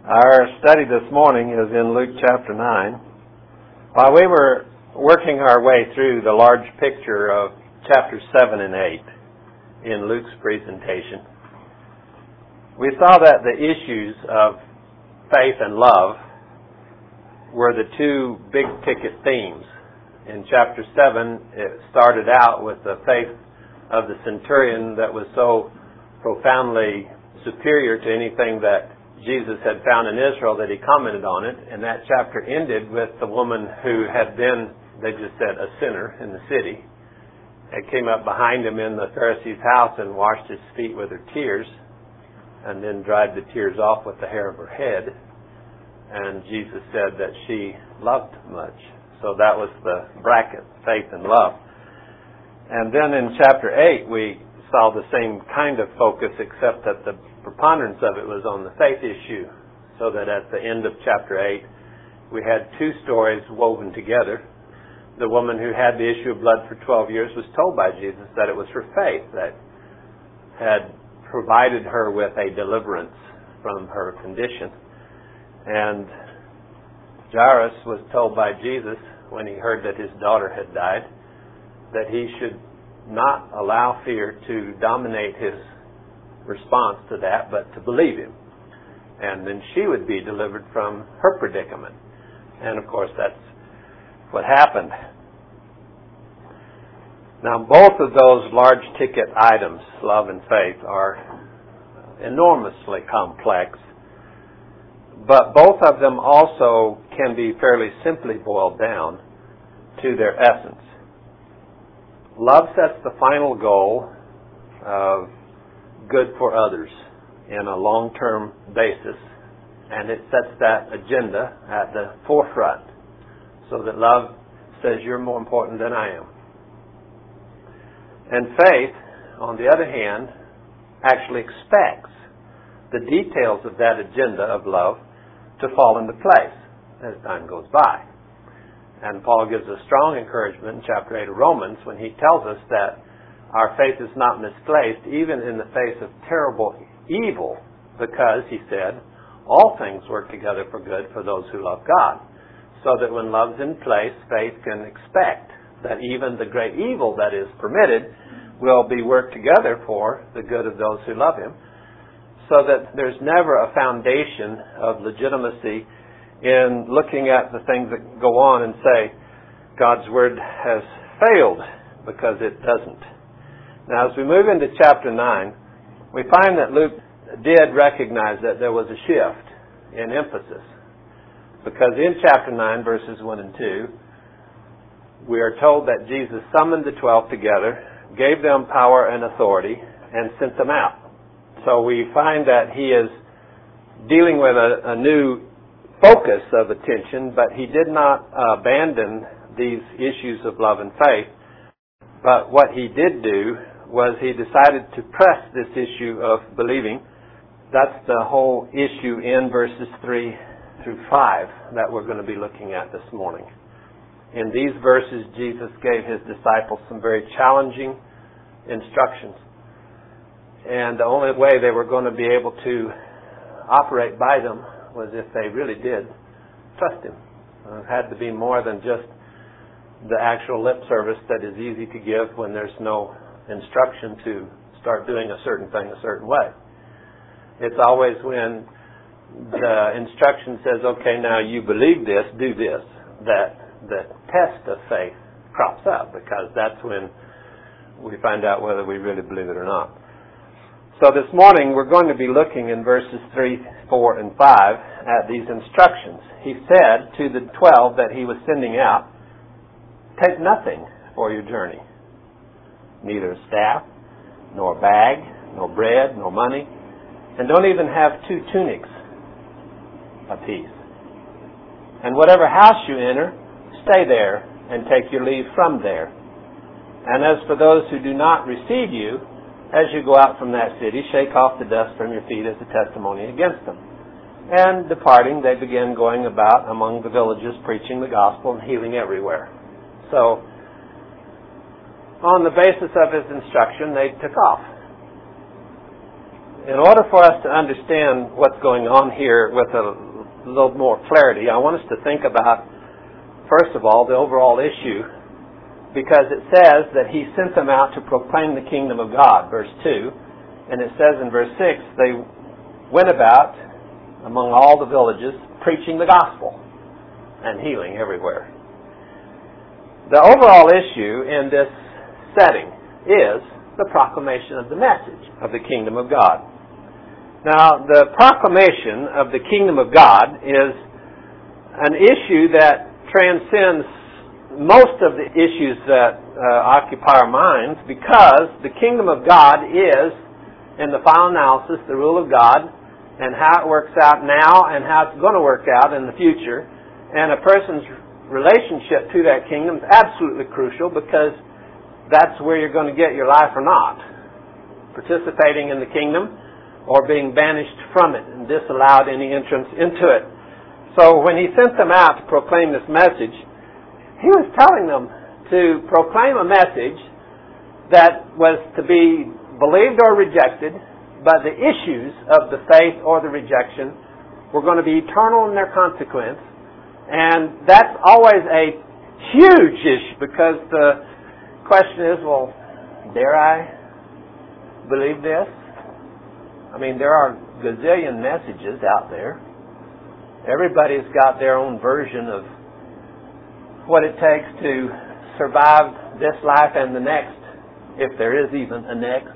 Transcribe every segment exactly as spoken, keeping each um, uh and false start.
Our study this morning is in Luke chapter nine. While we were working our way through the large picture of chapters seven and eight in Luke's presentation, we saw that the issues of faith and love were the two big ticket themes. In chapter seven, it started out with the faith of the centurion that was so profoundly superior to anything that Jesus had found in Israel that he commented on it. And that chapter ended with the woman who had been, they just said, a sinner in the city. It came up behind him in the Pharisee's house and washed his feet with her tears, and then dried the tears off with the hair of her head. And Jesus said that she loved much. So that was the bracket, faith and love. And then in chapter eight, we saw the same kind of focus, except that the preponderance of it was on the faith issue. So that at the end of chapter eight, we had two stories woven together. The woman who had the issue of blood for twelve years was told by Jesus that it was her faith that had provided her with a deliverance from her condition. And Jairus was told by Jesus, when he heard that his daughter had died, that he should not allow fear to dominate his response to that, but to believe him. And then she would be delivered from her predicament. And of course, that's what happened. Now, both of those large ticket items, love and faith, are enormously complex. But both of them also can be fairly simply boiled down to their essence. Love sets the final goal of good for others in a long-term basis, and it sets that agenda at the forefront so that love says you're more important than I am. And faith, on the other hand, actually expects the details of that agenda of love to fall into place as time goes by. And Paul gives a strong encouragement in chapter eight of Romans when he tells us that our faith is not misplaced even in the face of terrible evil, because, he said, all things work together for good for those who love God. So that when love's in place, faith can expect that even the great evil that is permitted will be worked together for the good of those who love Him. So that there's never a foundation of legitimacy in looking at the things that go on and say, God's Word has failed, because it doesn't. Now, as we move into chapter nine, we find that Luke did recognize that there was a shift in emphasis. Because in chapter nine, verses one and two, we are told that Jesus summoned the twelve together, gave them power and authority, and sent them out. So we find that he is dealing with a, a new focus of attention, but he did not abandon these issues of love and faith. But what he did do was he decided to press this issue of believing. That's the whole issue in verses three through five that we're going to be looking at this morning. In these verses, Jesus gave his disciples some very challenging instructions. And the only way they were going to be able to operate by them was if they really did trust him. It had to be more than just the actual lip service that is easy to give when there's no instruction to start doing a certain thing a certain way. It's always when the instruction says, okay, now you believe this, do this, that the test of faith crops up, because that's when we find out whether we really believe it or not. So this morning we're going to be looking in verses three, four, and five at these instructions. He said to the twelve that he was sending out, take nothing for your journey, neither a staff, nor a bag, nor bread, nor money, and don't even have two tunics apiece. And whatever house you enter, stay there and take your leave from there. And as for those who do not receive you, as you go out from that city, shake off the dust from your feet as a testimony against them. And departing, they began going about among the villages, preaching the gospel and healing everywhere. So, on the basis of his instruction, they took off. in order for us to understand what's going on here with a little more clarity, I want us to think about, first of all, the overall issue, because it says that he sent them out to proclaim the kingdom of God, verse two, and it says in verse six, they went about among all the villages preaching the gospel and healing everywhere. The overall issue in this setting is the proclamation of the message of the kingdom of God. Now, the proclamation of the kingdom of God is an issue that transcends most of the issues that uh, occupy our minds, because the kingdom of God is, in the final analysis, the rule of God and how it works out now and how it's going to work out in the future. And a person's relationship to that kingdom is absolutely crucial, because that's where you're going to get your life or not. Participating in the kingdom or being banished from it and disallowed any entrance into it. So when he sent them out to proclaim this message, he was telling them to proclaim a message that was to be believed or rejected, but the issues of the faith or the rejection were going to be eternal in their consequence. And that's always a huge issue, because the question is, well, dare I believe this? I mean, there are gazillion messages out there. Everybody's got their own version of what it takes to survive this life and the next, if there is even a next.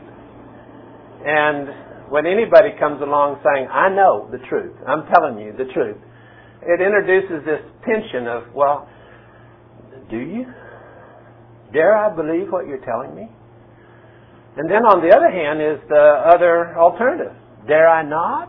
And when anybody comes along saying, I know the truth, I'm telling you the truth, it introduces this tension of, well, do you? Dare I believe what you're telling me? And then on the other hand is the other alternative. Dare I not?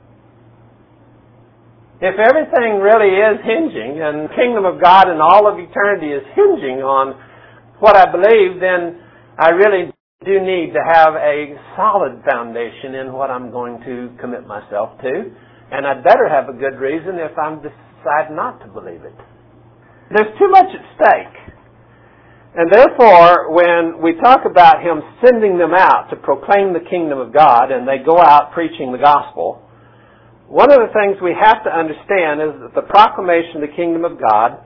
If everything really is hinging, and the kingdom of God and all of eternity is hinging on what I believe, then I really do need to have a solid foundation in what I'm going to commit myself to. And I'd better have a good reason if I'm deciding not to believe it. There's too much at stake. And therefore, when we talk about him sending them out to proclaim the kingdom of God, and they go out preaching the gospel, one of the things we have to understand is that the proclamation of the kingdom of God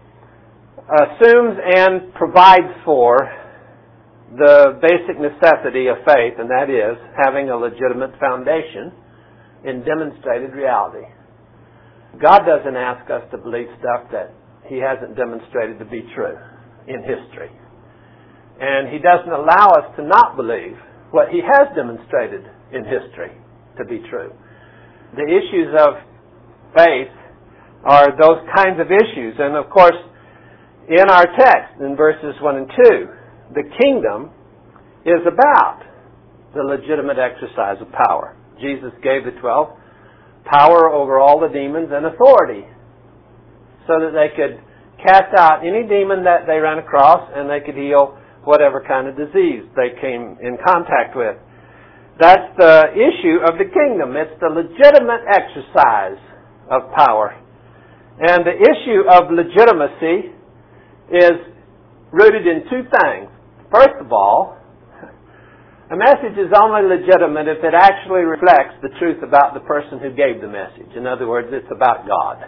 assumes and provides for the basic necessity of faith, and that is having a legitimate foundation in demonstrated reality. God doesn't ask us to believe stuff that he hasn't demonstrated to be true in history. And he doesn't allow us to not believe what he has demonstrated in history to be true. The issues of faith are those kinds of issues. And of course, in our text, in verses one and two, the kingdom is about the legitimate exercise of power. Jesus gave the twelve power over all the demons and authority, so that they could cast out any demon that they ran across, and they could heal whatever kind of disease they came in contact with. That's the issue of the kingdom. It's the legitimate exercise of power. And the issue of legitimacy is rooted in two things. First of all, a message is only legitimate if it actually reflects the truth about the person who gave the message. In other words, it's about God.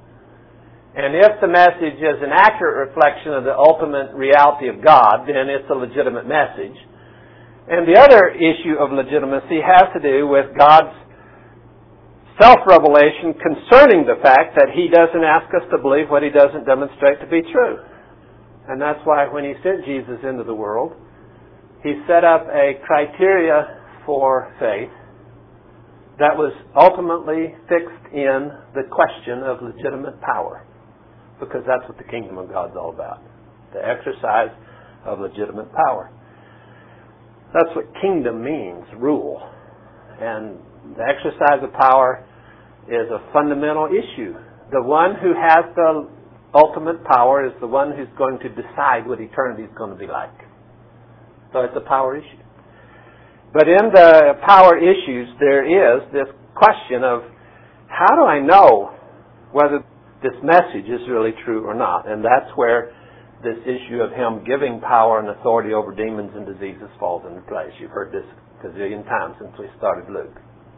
And if the message is an accurate reflection of the ultimate reality of God, then it's a legitimate message. And the other issue of legitimacy has to do with God's self-revelation concerning the fact that he doesn't ask us to believe what he doesn't demonstrate to be true. And that's why when he sent Jesus into the world, he set up a criteria for faith that was ultimately fixed in the question of legitimate power, because that's what the kingdom of God's all about, the exercise of legitimate power. That's what kingdom means, rule. And the exercise of power is a fundamental issue. The one who has the ultimate power is the one who's going to decide what eternity is going to be like. So it's a power issue. But in the power issues, there is this question of, how do I know whether this message is really true or not? And that's where this issue of him giving power and authority over demons and diseases falls into place. You've heard this gazillion times since we started Luke.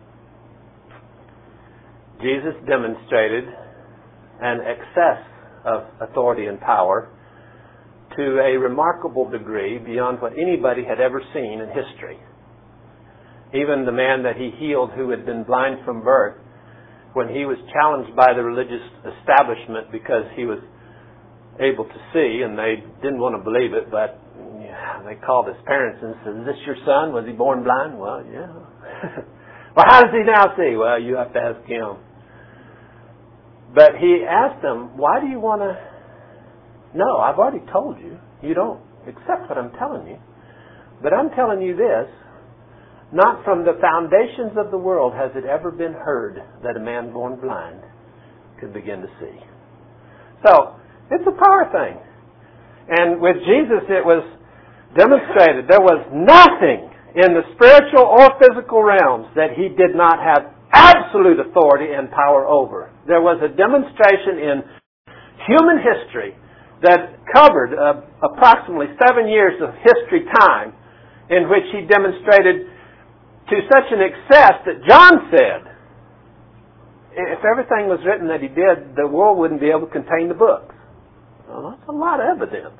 Jesus demonstrated an excess of authority and power to a remarkable degree beyond what anybody had ever seen in history. Even the man that he healed who had been blind from birth, when he was challenged by the religious establishment because he was able to see, and they didn't want to believe it, but yeah, they called his parents and said, "Is this your son? Was he born blind?" "Well, yeah." "Well, how does he now see?" "Well, you have to ask him." But he asked them, "Why do you want to know? I've already told you. You don't accept what I'm telling you. But I'm telling you this, not from the foundations of the world has it ever been heard that a man born blind could begin to see." So, it's a power thing. And with Jesus it was demonstrated there was nothing in the spiritual or physical realms that he did not have absolute authority and power over. There was a demonstration in human history that covered uh, approximately seven years of history time in which he demonstrated to such an excess that John said, if everything was written that he did, the world wouldn't be able to contain the books. Well, that's a lot of evidence.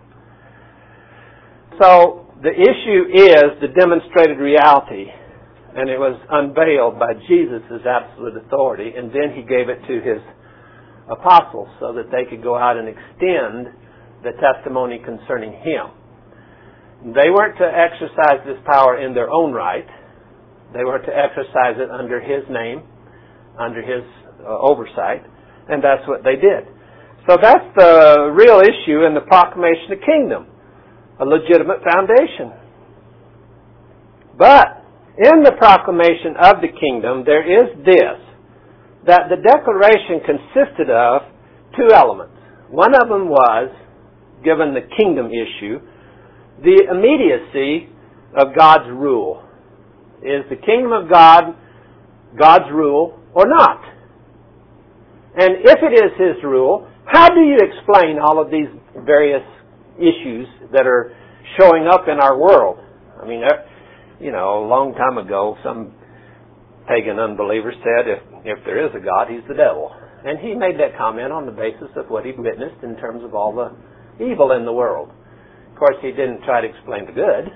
So the issue is the demonstrated reality, and it was unveiled by Jesus' absolute authority, and then he gave it to his apostles so that they could go out and extend the testimony concerning him. They weren't to exercise this power in their own right. They were to exercise it under his name, under his uh, oversight, and that's what they did. So that's the real issue in the proclamation of kingdom, a legitimate foundation. But in the proclamation of the kingdom, there is this, that the declaration consisted of two elements. One of them was, given the kingdom issue, the immediacy of God's rule. Is the kingdom of God God's rule or not? And if it is his rule, how do you explain all of these various issues that are showing up in our world? I mean, you know, a long time ago, some pagan unbeliever said, if, if there is a God, he's the devil. And he made that comment on the basis of what he'd witnessed in terms of all the evil in the world. Of course, he didn't try to explain the good.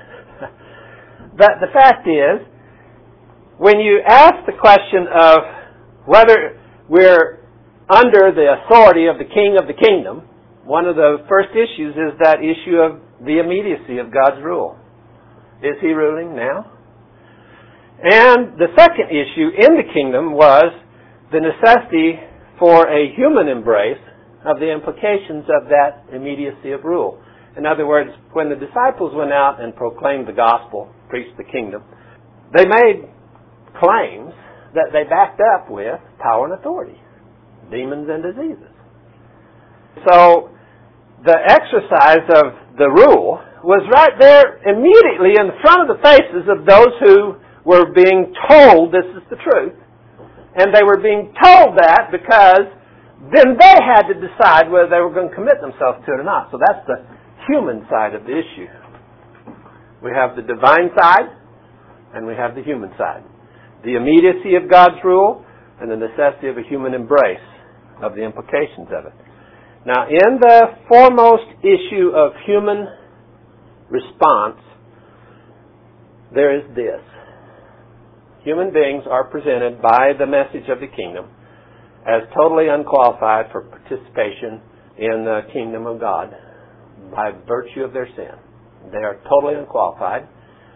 But the fact is, when you ask the question of whether we're under the authority of the King of the Kingdom, one of the first issues is that issue of the immediacy of God's rule. Is he ruling now? And the second issue in the kingdom was the necessity for a human embrace of the implications of that immediacy of rule. In other words, when the disciples went out and proclaimed the gospel, preached the kingdom, they made claims that they backed up with power and authority, demons and diseases. So the exercise of the rule was right there immediately in front of the faces of those who were being told this is the truth. And they were being told that because then they had to decide whether they were going to commit themselves to it or not. So that's the human side of the issue. We have the divine side and we have the human side. The immediacy of God's rule and the necessity of a human embrace of the implications of it. Now, in the foremost issue of human response, there is this. Human beings are presented by the message of the kingdom as totally unqualified for participation in the kingdom of God by virtue of their sin. They are totally unqualified.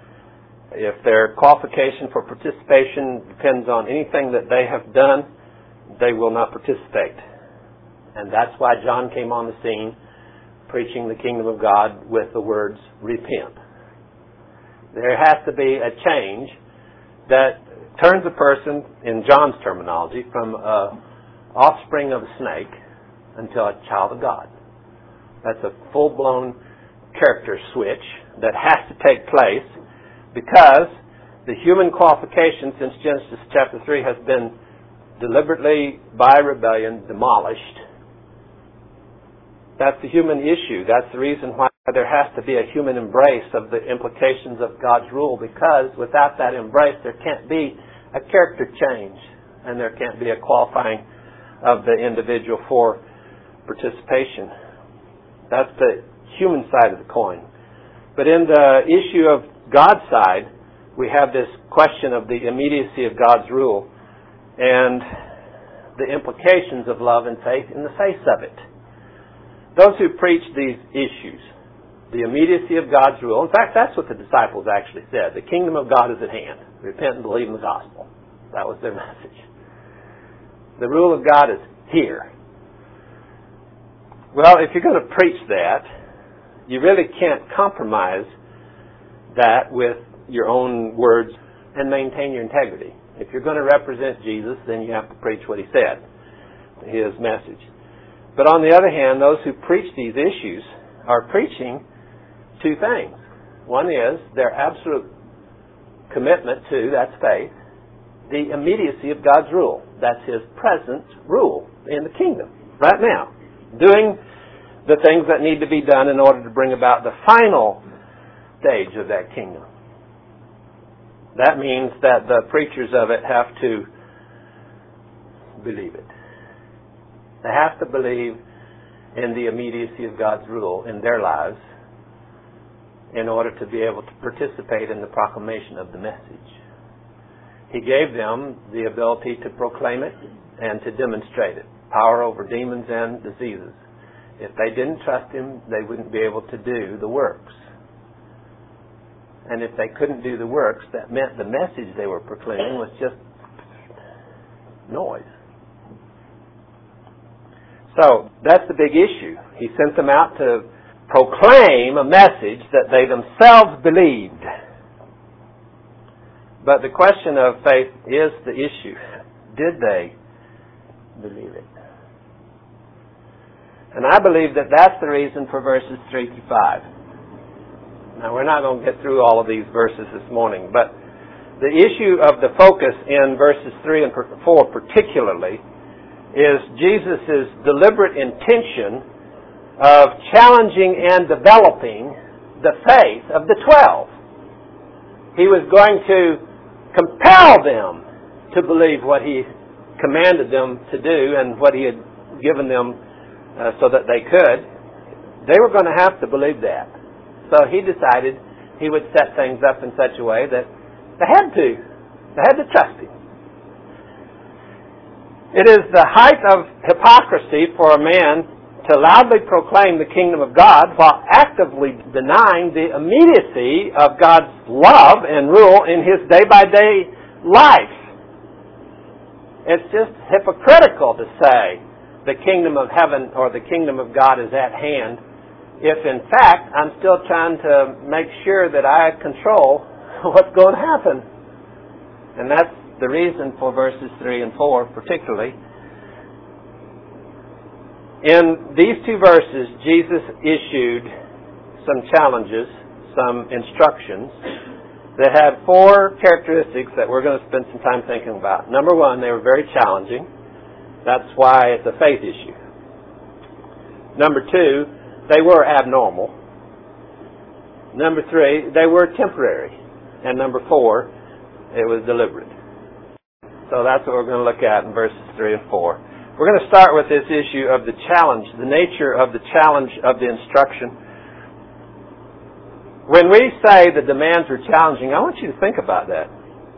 If their qualification for participation depends on anything that they have done, they will not participate. And that's why John came on the scene preaching the kingdom of God with the words, repent. There has to be a change that turns a person, in John's terminology, from an offspring of a snake until a child of God. That's a full-blown character switch that has to take place because the human qualification since Genesis chapter three has been deliberately, by rebellion, demolished. That's the human issue. That's the reason why there has to be a human embrace of the implications of God's rule, because without that embrace there can't be a character change and there can't be a qualifying of the individual for participation. That's the human side of the coin. But in the issue of God's side, we have this question of the immediacy of God's rule and the implications of love and faith in the face of it. Those who preach these issues, the immediacy of God's rule, in fact, that's what the disciples actually said. The kingdom of God is at hand. Repent and believe in the gospel. That was their message. The rule of God is here. Well, if you're going to preach that, you really can't compromise that with your own words and maintain your integrity. If you're going to represent Jesus, then you have to preach what He said, His message. But on the other hand, those who preach these issues are preaching two things. One is their absolute commitment to, that's faith, the immediacy of God's rule. That's His present rule in the kingdom, right now. Doing the things that need to be done in order to bring about the final stage of that kingdom. That means that the preachers of it have to believe it. They have to believe in the immediacy of God's rule in their lives in order to be able to participate in the proclamation of the message. He gave them the ability to proclaim it and to demonstrate it. Power over demons and diseases. If they didn't trust Him, they wouldn't be able to do the works. And if they couldn't do the works, that meant the message they were proclaiming was just noise. So, that's the big issue. He sent them out to proclaim a message that they themselves believed. But the question of faith is the issue. Did they believe it? And I believe that that's the reason for verses three to five. Now, we're not going to get through all of these verses this morning, but the issue of the focus in verses three and four particularly is Jesus' deliberate intention of challenging and developing the faith of the twelve. He was going to compel them to believe what He commanded them to do and what He had given them uh, so that they could. They were going to have to believe that. So He decided He would set things up in such a way that they had to. They had to trust Him. It is the height of hypocrisy for a man to loudly proclaim the kingdom of God while actively denying the immediacy of God's love and rule in his day-by-day life. It's just hypocritical to say the kingdom of heaven or the kingdom of God is at hand if in fact I'm still trying to make sure that I control what's going to happen. And that's the reason for verses three and four particularly. In these two verses, Jesus issued some challenges, some instructions that had four characteristics that we're going to spend some time thinking about. Number one, they were very challenging. That's why it's a faith issue. Number two, they were abnormal. Number three, they were temporary. And number four, it was deliberate. So that's what we're going to look at in verses three and four. We're going to start with this issue of the challenge, the nature of the challenge of the instruction. When we say the demands are challenging, I want you to think about that.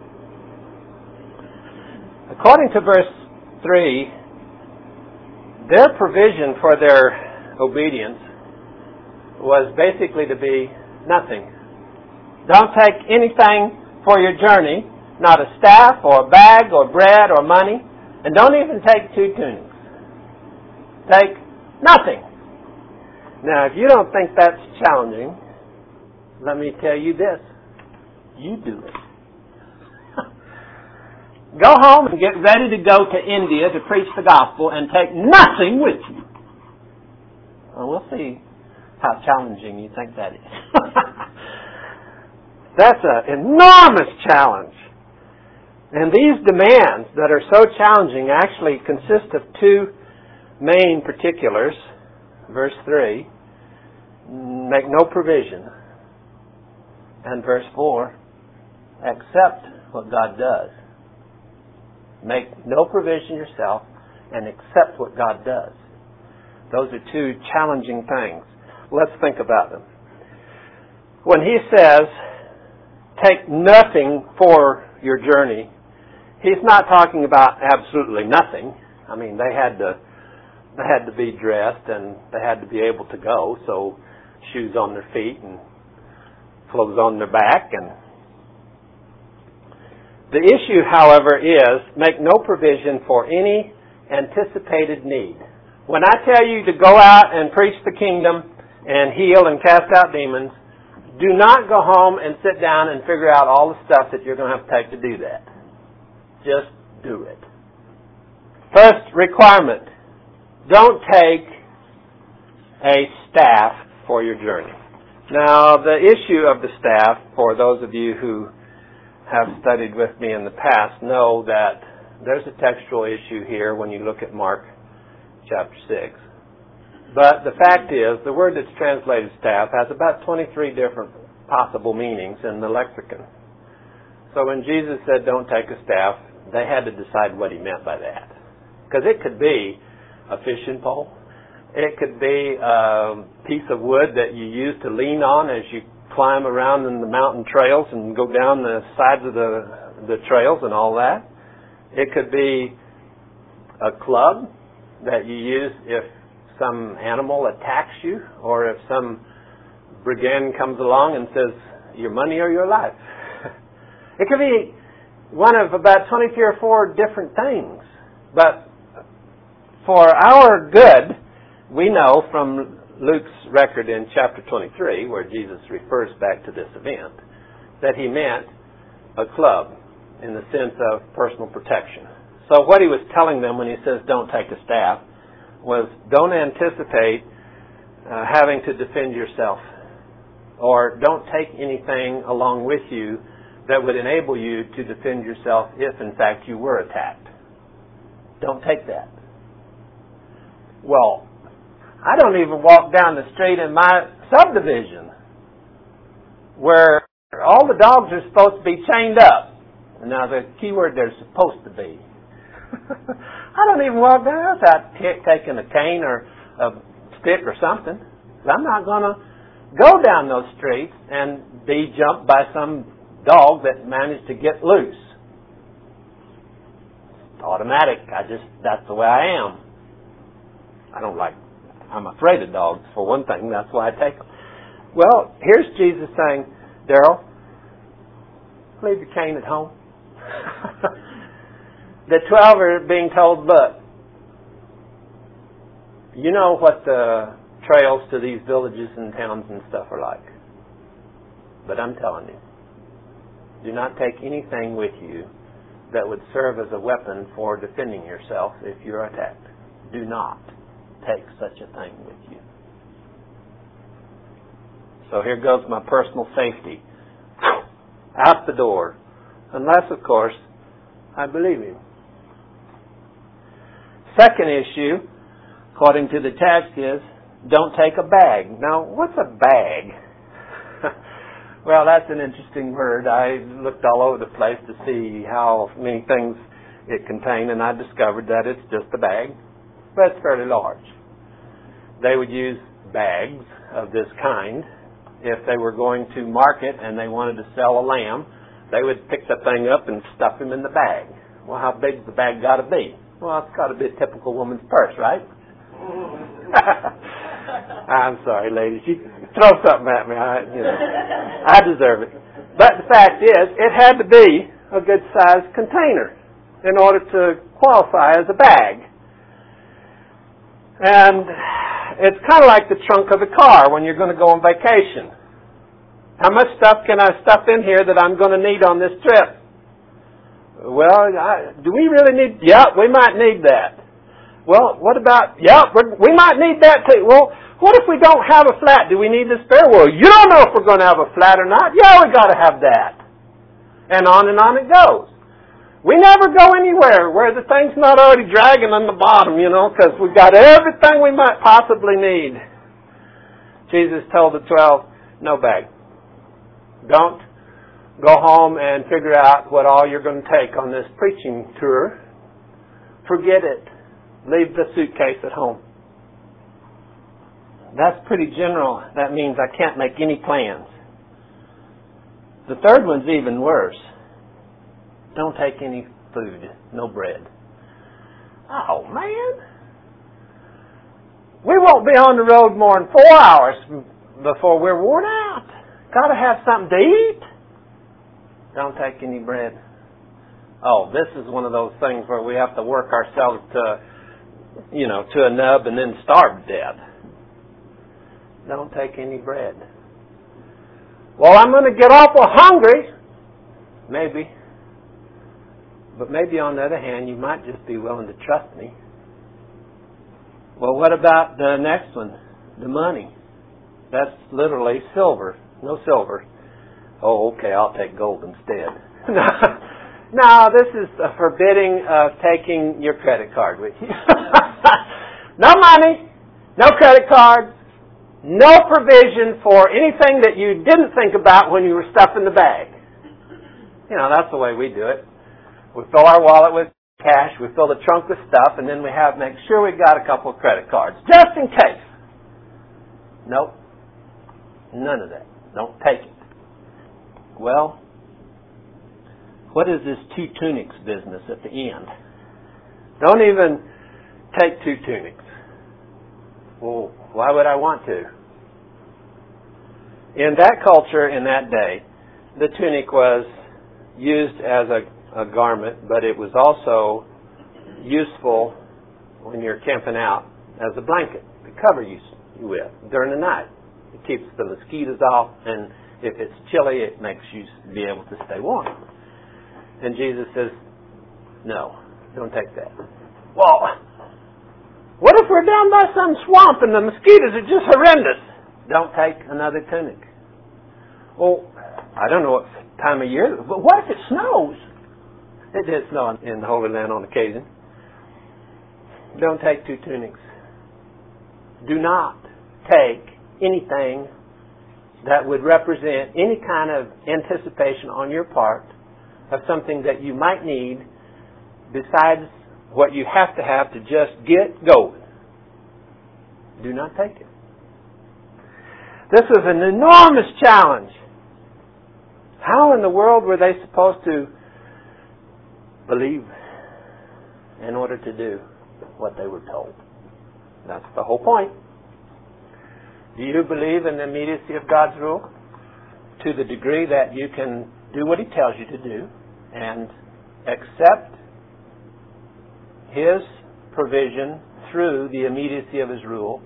According to verse three, their provision for their obedience was basically to be nothing. Don't take anything for your journey, not a staff or a bag or bread or money. And don't even take two tunics. Take nothing. Now, if you don't think that's challenging, let me tell you this. You do it. Go home and get ready to go to India to preach the gospel and take nothing with you. Well, we'll see how challenging you think that is. That's an enormous challenge. And these demands that are so challenging actually consist of two main particulars. Verse three, make no provision. And verse four, accept what God does. Make no provision yourself and accept what God does. Those are two challenging things. Let's think about them. When he says, take nothing for your journey, he's not talking about absolutely nothing. I mean, they had to they had to be dressed and they had to be able to go, so shoes on their feet and clothes on their back. And the issue, however, is make no provision for any anticipated need. When I tell you to go out and preach the kingdom and heal and cast out demons, do not go home and sit down and figure out all the stuff that you're going to have to take to do that. Just do it. First requirement, don't take a staff for your journey. Now, the issue of the staff, for those of you who have studied with me in the past, know that there's a textual issue here when you look at Mark chapter six. But the fact is, the word that's translated staff has about twenty-three different possible meanings in the lexicon. So when Jesus said, don't take a staff, they had to decide what he meant by that. Because it could be a fishing pole. It could be a piece of wood that you use to lean on as you climb around in the mountain trails and go down the sides of the, the trails and all that. It could be a club that you use if some animal attacks you, or if some brigand comes along and says, your money or your life. It could be one of about twenty-three or four different things. But for our good, we know from Luke's record in chapter twenty-three, where Jesus refers back to this event, that he meant a club in the sense of personal protection. So what he was telling them when he says don't take a staff was don't anticipate uh, having to defend yourself, or don't take anything along with you that would enable you to defend yourself if in fact you were attacked. Don't take that. Well, I don't even walk down the street in my subdivision where all the dogs are supposed to be chained up. Now the key word there is supposed to be. I don't even walk down there without t- taking a cane or a stick or something. I'm not going to go down those streets and be jumped by some dog that managed to get loose. It's automatic. I just, that's the way I am. I don't like, I'm afraid of dogs for one thing. That's why I take them. Well, here's Jesus saying, Daryl, leave your cane at home. The twelve are being told, look, you know what the trails to these villages and towns and stuff are like. But I'm telling you, do not take anything with you that would serve as a weapon for defending yourself if you're attacked. Do not take such a thing with you. So here goes my personal safety. Out the door. Unless, of course, I believe him. Second issue, according to the text, is don't take a bag. Now, what's a bag? Well, that's an interesting word. I looked all over the place to see how many things it contained, and I discovered that it's just a bag, but it's fairly large. They would use bags of this kind if they were going to market and they wanted to sell a lamb. They would pick the thing up and stuff him in the bag. Well, how big's the bag got to be? Well, it's got to be a typical woman's purse, right? I'm sorry, ladies. You throw something at me. I, you know, I deserve it. But the fact is, it had to be a good-sized container in order to qualify as a bag. And it's kind of like the trunk of the car when you're going to go on vacation. How much stuff can I stuff in here that I'm going to need on this trip? Well, I, do we really need... Yeah, we might need that. Well, what about... Yeah, we're, we might need that too. Well, what if we don't have a flat? Do we need the spare? Well, you don't know if we're going to have a flat or not. Yeah, we got to have that. And on and on it goes. We never go anywhere where the thing's not already dragging on the bottom, you know, because we've got everything we might possibly need. Jesus told the twelve, no bag. Don't go home and figure out what all you're going to take on this preaching tour. Forget it. Leave the suitcase at home. That's pretty general. That means I can't make any plans. The third one's even worse. Don't take any food. No bread. Oh, man. We won't be on the road more than four hours before we're worn out. Got to have something to eat. Don't take any bread. Oh, this is one of those things where we have to work ourselves to, you know, to a nub and then starve to death. Don't take any bread. Well, I'm going to get awful hungry. Maybe. But maybe on the other hand, you might just be willing to trust me. Well, what about the next one? The money. That's literally silver. No silver. Oh, okay, I'll take gold instead. No, this is a forbidding of taking your credit card with you. No money, no credit cards, no provision for anything that you didn't think about when you were stuffing the bag. You know, that's the way we do it. We fill our wallet with cash, we fill the trunk with stuff, and then we have make sure we've got a couple of credit cards, just in case. Nope. None of that. Don't take it. Well, what is this two tunics business at the end? Don't even take two tunics. Well, why would I want to? In that culture, in that day, the tunic was used as a, a garment, but it was also useful when you're camping out as a blanket to cover you with during the night. It keeps the mosquitoes off, and if it's chilly, it makes you be able to stay warm. And Jesus says, no, don't take that. Well, what if we're down by some swamp and the mosquitoes are just horrendous? Don't take another tunic. Well, I don't know what time of year, but what if it snows? It did snow in the Holy Land on occasion. Don't take two tunics. Do not take anything that would represent any kind of anticipation on your part of something that you might need besides what you have to have to just get going. Do not take it. This was an enormous challenge. How in the world were they supposed to believe in order to do what they were told? That's the whole point. Do you believe in the immediacy of God's rule to the degree that you can do what He tells you to do and accept His provision through the immediacy of His rule,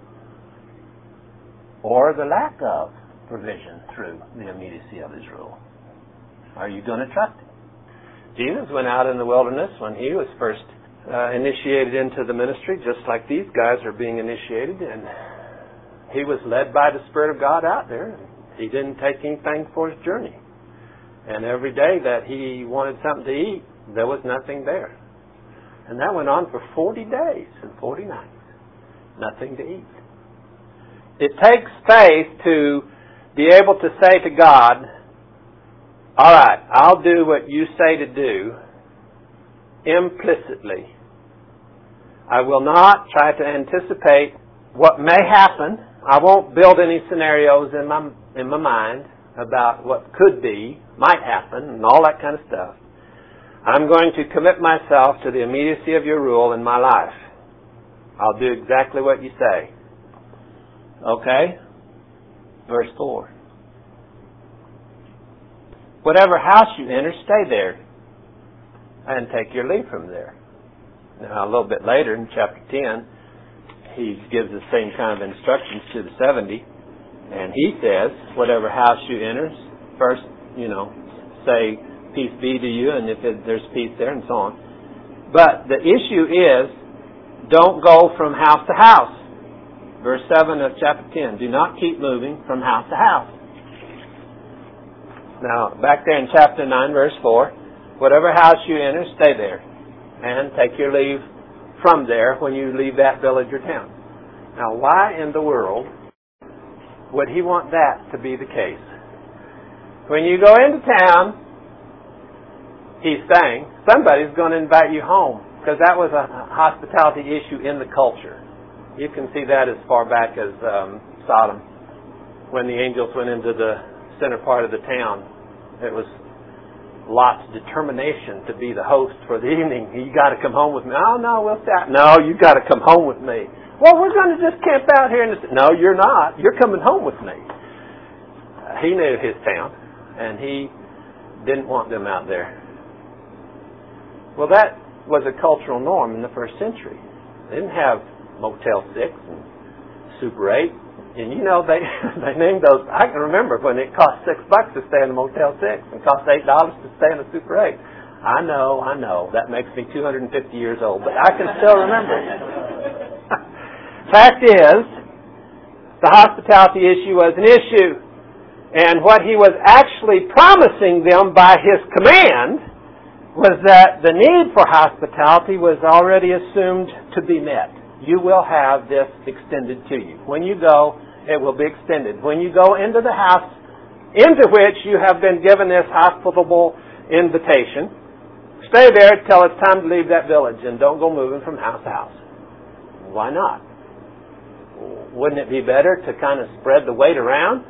or the lack of provision through the immediacy of His rule? Are you going to trust Him? Jesus went out in the wilderness when He was first uh, initiated into the ministry, just like these guys are being initiated, and He was led by the Spirit of God out there. He didn't take anything for His journey. And every day that He wanted something to eat, there was nothing there. And that went on for forty days and forty nights. Nothing to eat. It takes faith to be able to say to God, all right, I'll do what you say to do implicitly. I will not try to anticipate what may happen. I won't build any scenarios in my in my mind about what could be, might happen, and all that kind of stuff. I'm going to commit myself to the immediacy of your rule in my life. I'll do exactly what you say. Okay? Verse four. Whatever house you enter, stay there, and take your leave from there. Now, a little bit later in chapter ten, He gives the same kind of instructions to the seventy. And He says, whatever house you enter, first, you know, say, peace be to you, and if it, there's peace there, and so on. But the issue is, don't go from house to house. Verse seven of chapter ten, do not keep moving from house to house. Now, back there in chapter nine, verse four, whatever house you enter, stay there, and take your leave from there when you leave that village or town. Now, why in the world would He want that to be the case? When you go into town, He's saying, somebody's going to invite you home, because that was a hospitality issue in the culture. You can see that as far back as um, Sodom, when the angels went into the center part of the town. It was Lot's determination to be the host for the evening. You got to come home with me. Oh, no, we'll stay. No, you got to come home with me. Well, we're going to just camp out here. In the... No, you're not. You're coming home with me. Uh, he knew his town, and he didn't want them out there. Well, that was a cultural norm in the first century. They didn't have Motel six and Super eight. And you know, they they named those. I can remember when it cost six bucks to stay in a Motel six and cost eight dollars to stay in a Super eight. I know, I know. That makes me two hundred fifty years old, but I can still remember it. Fact is, the hospitality issue was an issue. And what He was actually promising them by His command was that the need for hospitality was already assumed to be met. You will have this extended to you. When you go, it will be extended. When you go into the house into which you have been given this hospitable invitation, stay there till it's time to leave that village and don't go moving from house to house. Why not? Wouldn't it be better to kind of spread the weight around?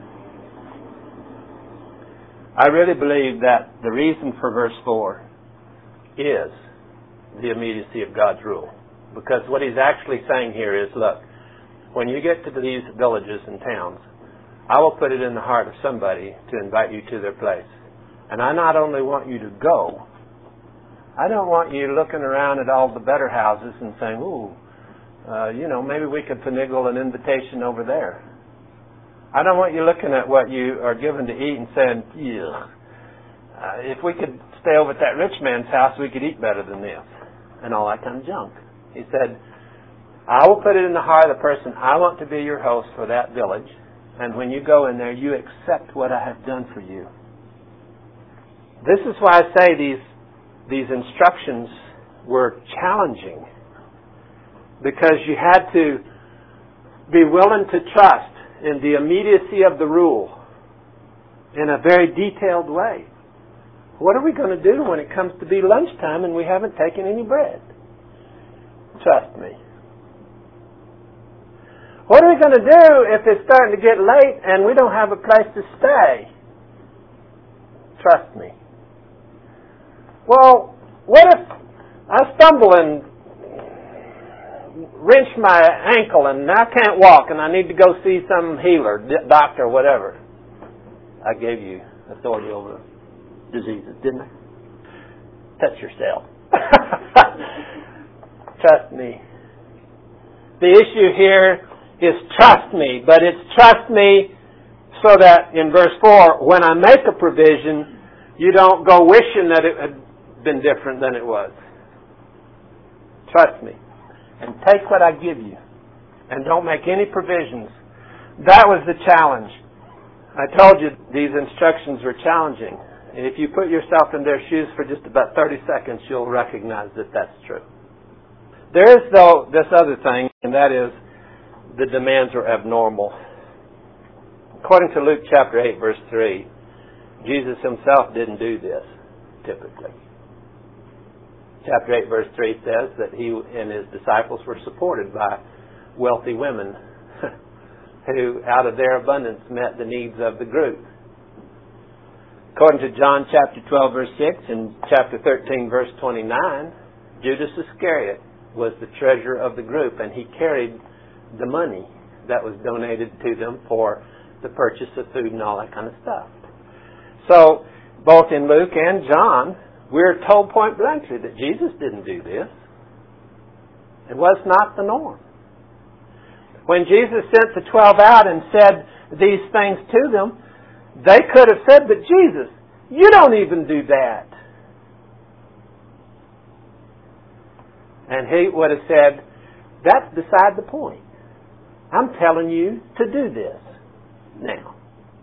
I really believe that the reason for verse four is the immediacy of God's rule. Because what He's actually saying here is, look, when you get to these villages and towns, I will put it in the heart of somebody to invite you to their place. And I not only want you to go, I don't want you looking around at all the better houses and saying, ooh, uh, you know, maybe we could finagle an invitation over there. I don't want you looking at what you are given to eat and saying, yeah, uh, if we could stay over at that rich man's house, we could eat better than this, and all that kind of junk. He said, I will put it in the heart of the person, I want to be your host for that village, and when you go in there, you accept what I have done for you. This is why I say these, these instructions were challenging, because you had to be willing to trust in the immediacy of the rule in a very detailed way. What are we going to do when it comes to be lunchtime and we haven't taken any bread? Trust me. What are we going to do if it's starting to get late and we don't have a place to stay? Trust me. Well, what if I stumble and wrench my ankle and I can't walk and I need to go see some healer, doctor, whatever? I gave you authority over diseases, didn't I? Touch yourself. Trust me. The issue here is trust me, but it's trust me so that in verse four, when I make a provision, you don't go wishing that it had been different than it was. Trust me. And take what I give you. And don't make any provisions. That was the challenge. I told you these instructions were challenging. And if you put yourself in their shoes for just about thirty seconds, you'll recognize that that's true. There is, though, this other thing, and that is the demands are abnormal. According to Luke chapter eight, verse three, Jesus Himself didn't do this, typically. Chapter eight, verse three says that He and His disciples were supported by wealthy women who, out of their abundance, met the needs of the group. According to John chapter twelve, verse six, and chapter thirteen, verse twenty-nine, Judas Iscariot was the treasurer of the group, and he carried the money that was donated to them for the purchase of food and all that kind of stuff. So, both in Luke and John, we're told point blankly that Jesus didn't do this. It was not the norm. When Jesus sent the twelve out and said these things to them, they could have said, but Jesus, you don't even do that. And He would have said, that's beside the point. I'm telling you to do this now.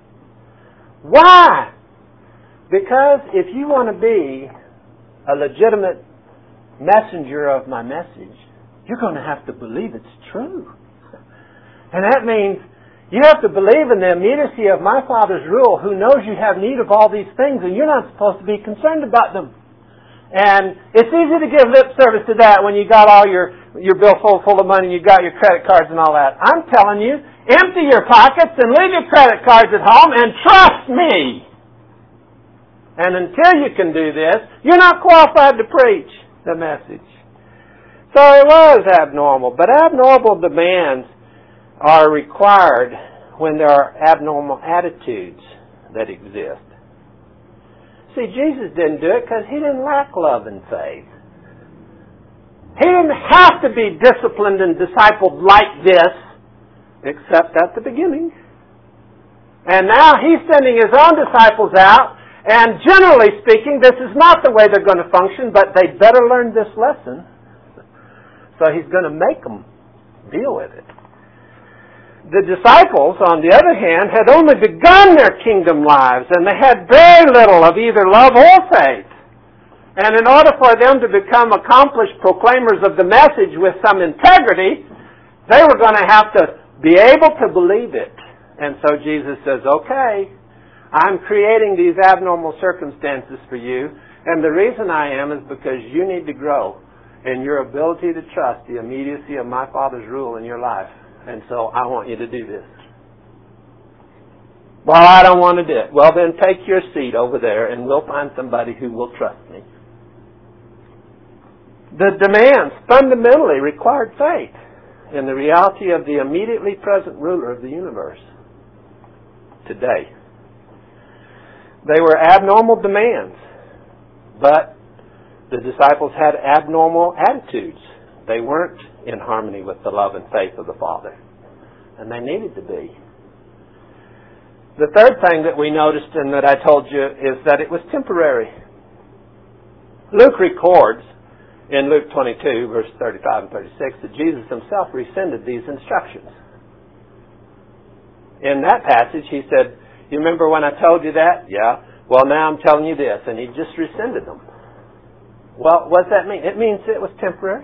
Why? Because if you want to be a legitimate messenger of my message, you're going to have to believe it's true. And that means You have to believe in the immediacy of my Father's rule, who knows you have need of all these things, and you're not supposed to be concerned about them. And it's easy to give lip service to that when you got all your, your bill full, full of money and you got your credit cards and all that. I'm telling you, empty your pockets and leave your credit cards at home and trust me. And until you can do this, you're not qualified to preach the message. So it was abnormal. But abnormal demands are required when there are abnormal attitudes that exist. See, Jesus didn't do it because He didn't lack love and faith. He didn't have to be disciplined and discipled like this, except at the beginning. And now He's sending His own disciples out, and generally speaking, this is not the way they're going to function, but they better learn this lesson. So He's going to make them deal with it. The disciples, on the other hand, had only begun their kingdom lives, and they had very little of either love or faith. And in order for them to become accomplished proclaimers of the message with some integrity, they were going to have to be able to believe it. And so Jesus says, okay, I'm creating these abnormal circumstances for you, and the reason I am is because you need to grow in your ability to trust the immediacy of my Father's rule in your life. And so I want you to do this. Well, I don't want to do it. Well, then take your seat over there and we'll find somebody who will trust me. The demands fundamentally required faith in the reality of the immediately present ruler of the universe today. They were abnormal demands, but the disciples had abnormal attitudes. They weren't in harmony with the love and faith of the Father. And they needed to be. The third thing that we noticed and that I told you is that it was temporary. Luke records in Luke twenty-two, verse thirty-five and thirty-six, that Jesus Himself rescinded these instructions. In that passage, He said, you remember when I told you that? Yeah. Well, now I'm telling you this. And He just rescinded them. Well, what does that mean? It means it was temporary.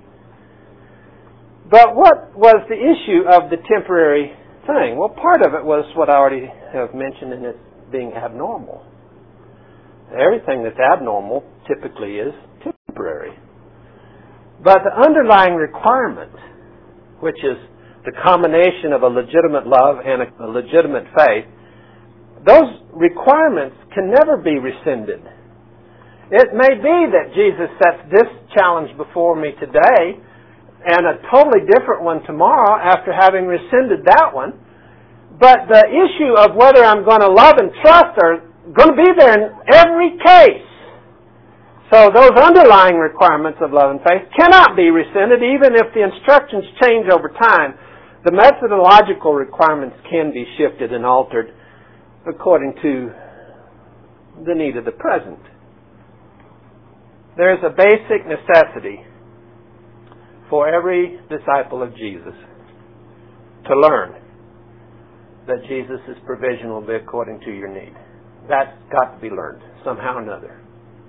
But what was the issue of the temporary thing? Well, part of it was what I already have mentioned in it being abnormal. Everything that's abnormal typically is temporary. But the underlying requirement, which is the combination of a legitimate love and a legitimate faith, those requirements can never be rescinded. It may be that Jesus sets this challenge before me today and a totally different one tomorrow after having rescinded that one. But the issue of whether I'm going to love and trust are going to be there in every case. So those underlying requirements of love and faith cannot be rescinded even if the instructions change over time. The methodological requirements can be shifted and altered according to the need of the present. There's a basic necessity for every disciple of Jesus to learn that Jesus' provision will be according to your need. That's got to be learned somehow or another.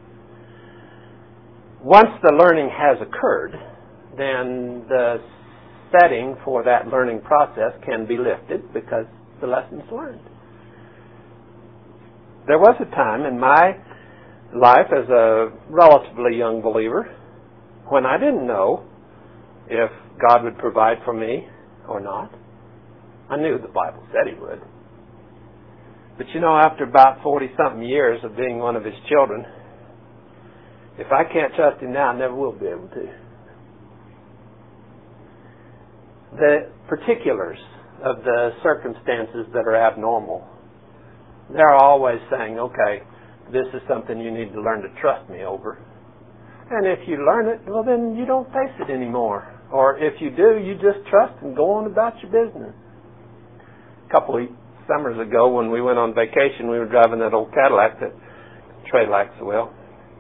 Once the learning has occurred, then the setting for that learning process can be lifted because the lesson's learned. There was a time in my life as a relatively young believer when I didn't know if God would provide for me or not. I knew the Bible said He would. But you know, after about forty-something years of being one of His children, if I can't trust Him now, I never will be able to. The particulars of the circumstances that are abnormal, they're always saying, okay, this is something you need to learn to trust me over. And if you learn it, well then you don't face it anymore. Or if you do, you just trust and go on about your business. A couple of summers ago when we went on vacation, we were driving that old Cadillac that Trey likes so well.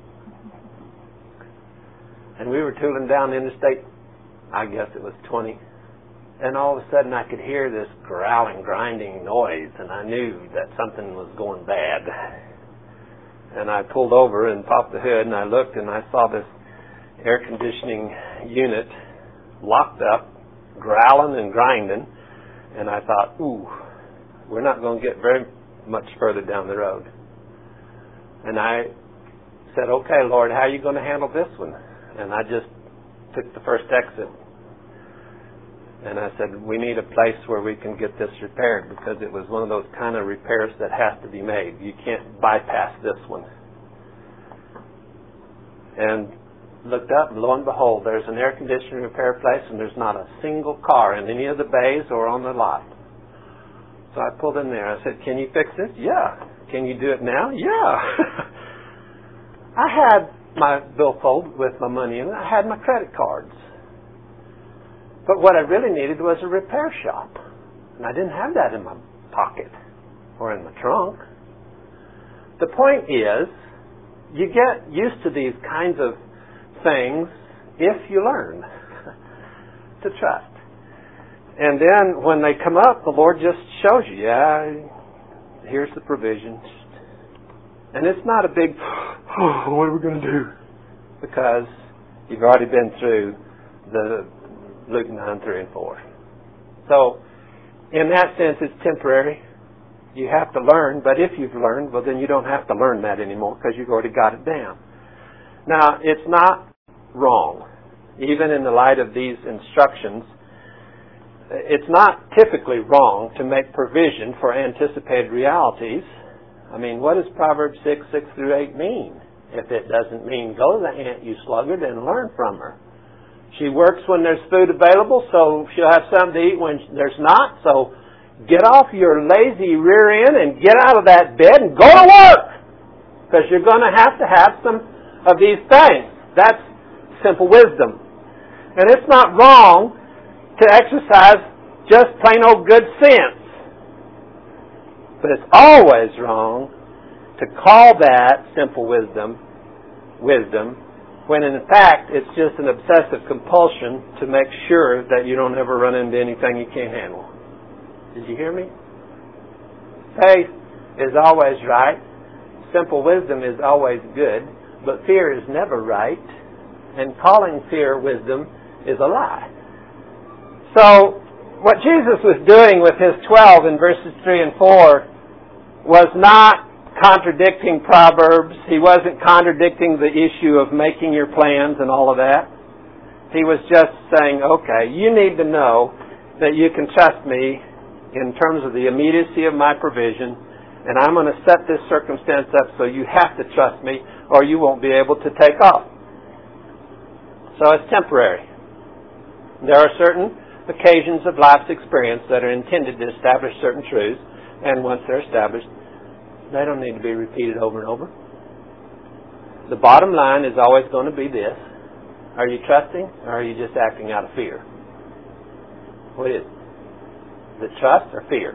And we were tooling down the interstate, I guess it was twenty. And all of a sudden I could hear this growling, grinding noise, and I knew that something was going bad. And I pulled over and popped the hood, and I looked, and I saw this air conditioning unit locked up, growling and grinding, And I thought, ooh, we're not going to get very much further down the road. And I said, okay, Lord, how are you going to handle this one? And I just took the first exit. And I said, we need a place where we can get this repaired, because it was one of those kind of repairs that has to be made. You can't bypass this one. And looked up, and lo and behold, there's an air conditioning repair place, and there's not a single car in any of the bays or on the lot. So I pulled in there. I said, can you fix this? Yeah. Can you do it now? Yeah. I had my billfold with my money in it. I had my credit cards. But what I really needed was a repair shop. And I didn't have that in my pocket or in my trunk. The point is, you get used to these kinds of things if you learn to trust. And then when they come up, the Lord just shows you, yeah, here's the provisions. And it's not a big, oh, what are we going to do? Because you've already been through the Luke nine, three, and four. So, in that sense, it's temporary. You have to learn, but if you've learned, well, then you don't have to learn that anymore, because you've already got it down. Now, it's not wrong, even in the light of these instructions. It's not typically wrong to make provision for anticipated realities. I mean, what does Proverbs six, six through eight mean? If it doesn't mean go to the ant, you sluggard, and learn from her. She works when there's food available, so she'll have something to eat when there's not. So get off your lazy rear end and get out of that bed and go to work, because you're going to have to have some of these things. That's simple wisdom. And it's not wrong to exercise just plain old good sense. But it's always wrong to call that simple wisdom, wisdom, when in fact it's just an obsessive compulsion to make sure that you don't ever run into anything you can't handle. Did you hear me? Faith is always right. Simple wisdom is always good. But fear is never right. And calling fear wisdom is a lie. So, what Jesus was doing with his twelve in verses three and four was not contradicting Proverbs. He wasn't contradicting the issue of making your plans and all of that. He was just saying, okay, you need to know that you can trust me in terms of the immediacy of my provision, and I'm going to set this circumstance up so you have to trust me or you won't be able to take off. So it's temporary. There are certain occasions of life's experience that are intended to establish certain truths, and once they're established, they don't need to be repeated over and over. The bottom line is always going to be this. Are you trusting, or are you just acting out of fear? What is it? Is it trust or fear?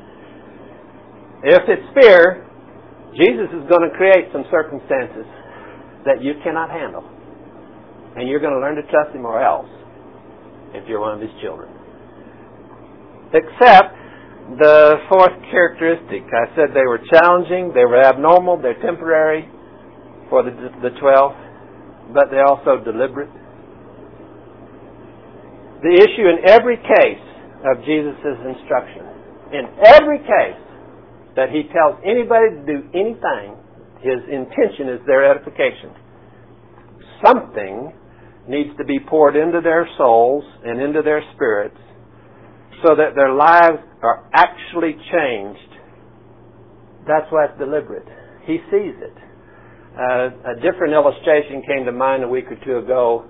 If it's fear, Jesus is going to create some circumstances that you cannot handle. And you're going to learn to trust Him or else, if you're one of His children. Except the fourth characteristic. I said they were challenging, they were abnormal, they're temporary for the, the twelve, but they're also deliberate. The issue in every case of Jesus' instruction, in every case that He tells anybody to do anything, His intention is their edification. Something needs to be poured into their souls and into their spirits so that their lives are actually changed. That's why it's deliberate. He sees it. Uh, a different illustration came to mind a week or two ago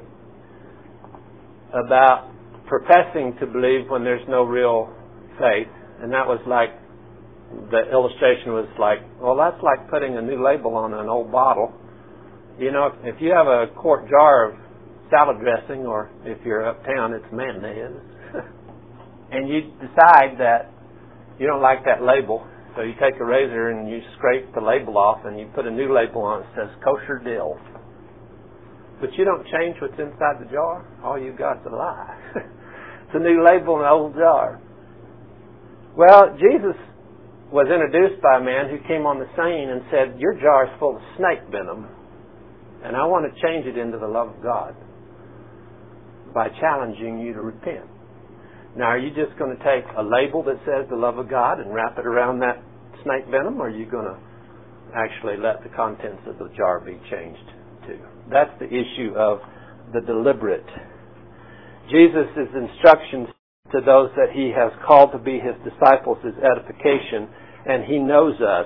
about professing to believe when there's no real faith. And that was like, the illustration was like, well, that's like putting a new label on an old bottle. You know, if, if you have a quart jar of salad dressing, or if you're uptown, it's mayonnaise, and you decide that you don't like that label, so you take a razor and you scrape the label off and you put a new label on it that says kosher dill. But you don't change what's inside the jar. All you've got is a lie. It's a new label in an old jar. Well, Jesus was introduced by a man who came on the scene and said, your jar is full of snake venom, and I want to change it into the love of God by challenging you to repent. Now, are you just going to take a label that says the love of God and wrap it around that snake venom, or are you going to actually let the contents of the jar be changed too? That's the issue of the deliberate. Jesus' instructions to those that He has called to be His disciples is edification, and He knows us.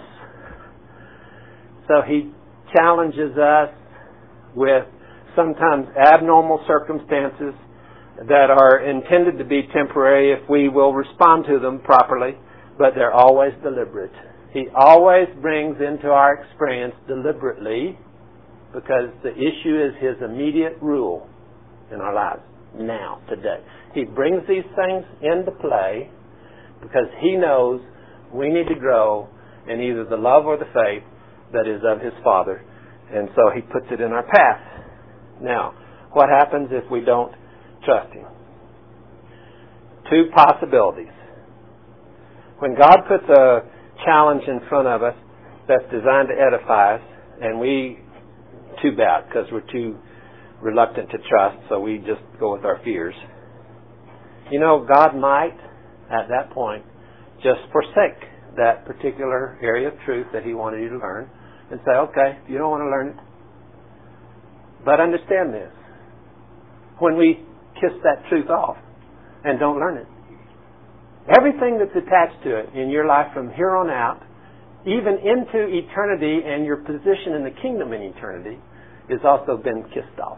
So He challenges us with sometimes abnormal circumstances that are intended to be temporary if we will respond to them properly, but they're always deliberate. He always brings into our experience deliberately, because the issue is His immediate rule in our lives now, today. He brings these things into play because He knows we need to grow in either the love or the faith that is of His Father, and so He puts it in our path. Now, what happens if we don't trust Him? Two possibilities. When God puts a challenge in front of us that's designed to edify us, and we, too bad, because we're too reluctant to trust, so we just go with our fears. You know, God might, at that point, just forsake that particular area of truth that He wanted you to learn and say, okay, you don't want to learn it. But understand this. When we kiss that truth off and don't learn it, everything that's attached to it in your life from here on out, even into eternity and your position in the kingdom in eternity, has also been kissed off.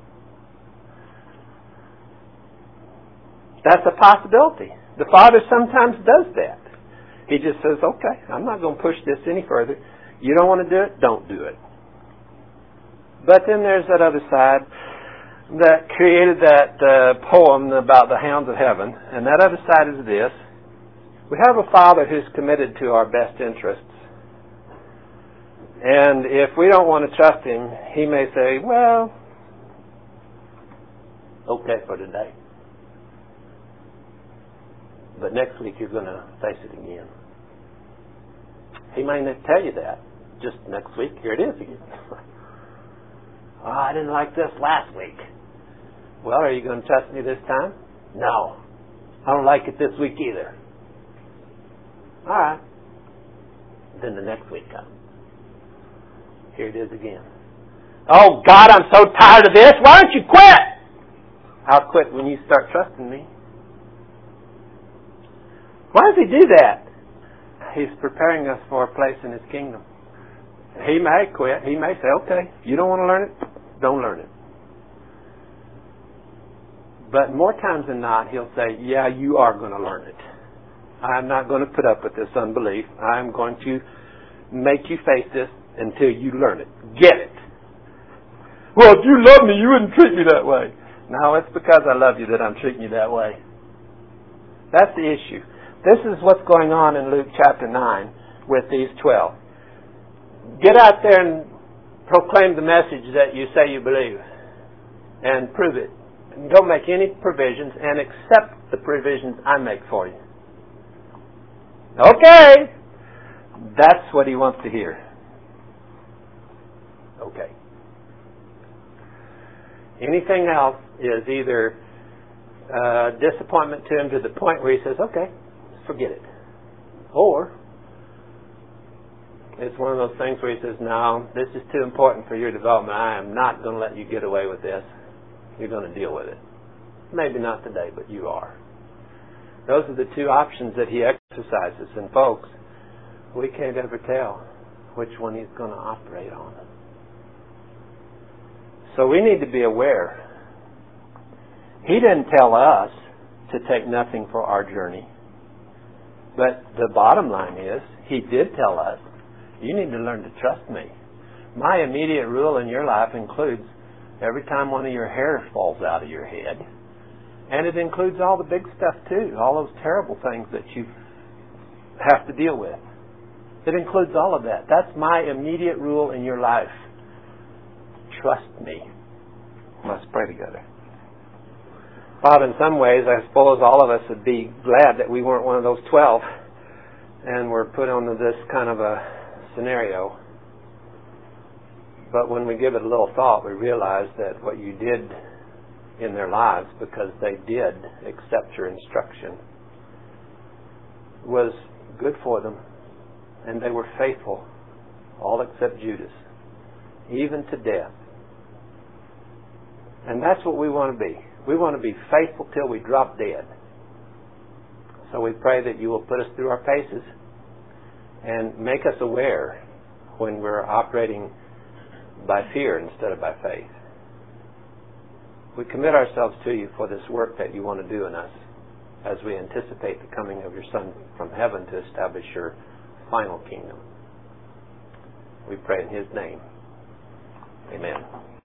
That's a possibility. The Father sometimes does that. He just says, okay, I'm not going to push this any further. You don't want to do it? Don't do it. But then there's that other side that created that uh, poem about the hounds of heaven. And that other side is this. We have a Father who's committed to our best interests. And if we don't want to trust Him, He may say, well, okay for today. But next week you're going to face it again. He may not tell you that. Just next week, here it is again. Oh, I didn't like this last week. Well, are you going to trust me this time? No. I don't like it this week either. All right. Then the next week comes. Here it is again. Oh, God, I'm so tired of this. Why don't you quit? I'll quit when you start trusting me. Why does He do that? He's preparing us for a place in His kingdom. He may quit. He may say, okay, you don't want to learn it? Don't learn it. But more times than not, He'll say, yeah, you are going to learn it. I'm not going to put up with this unbelief. I'm going to make you face this until you learn it. Get it. Well, if you love me, you wouldn't treat me that way. No, it's because I love you that I'm treating you that way. That's the issue. This is what's going on in Luke chapter nine with these twelve. Get out there and proclaim the message that you say you believe. And prove it. And don't make any provisions and accept the provisions I make for you. Okay. That's what He wants to hear. Okay. Anything else is either uh, disappointment to Him to the point where He says, okay, forget it. Or it's one of those things where He says, no, this is too important for your development. I am not going to let you get away with this. You're going to deal with it. Maybe not today, but you are. Those are the two options that He exercises. And folks, we can't ever tell which one He's going to operate on. So we need to be aware. He didn't tell us to take nothing for our journey. But the bottom line is, He did tell us, you need to learn to trust me. My immediate rule in your life includes every time one of your hairs falls out of your head. And it includes all the big stuff too, all those terrible things that you have to deal with. It includes all of that. That's my immediate rule in your life. Trust me. Let's pray together. Father, in some ways, I suppose all of us would be glad that we weren't one of those twelve and were put on this kind of a scenario. But when we give it a little thought, we realize that what you did in their lives because they did accept your instruction was good for them, and they were faithful, all except Judas, even to death. And that's what we want to be. We want to be faithful till we drop dead. So we pray that you will put us through our paces and make us aware when we're operating by fear instead of by faith. We commit ourselves to you for this work that you want to do in us as we anticipate the coming of your Son from heaven to establish your final kingdom. We pray in His name. Amen.